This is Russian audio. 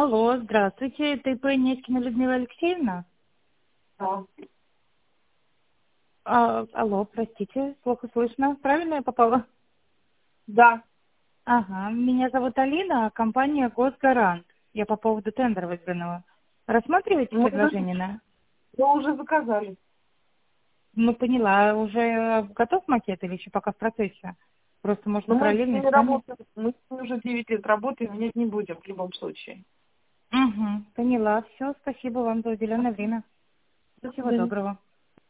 Алло, здравствуйте, это ИП Нескина Людмила Алексеевна? Да. Алло, простите, плохо слышно. Правильно я попала? Да. Ага, меня зовут Алина, компания Госгарант. Я по поводу тендера выигранного. Рассматриваете предложение на? Мы уже заказали. Ну, поняла, уже готов макет или еще пока в процессе? Просто Но можно мы с параллельно ними с вами. работаем. Мы с ними уже 9 лет работаем, менять не будем в любом случае. Угу, поняла. Все, спасибо вам за уделенное время. До Всего свидания. доброго.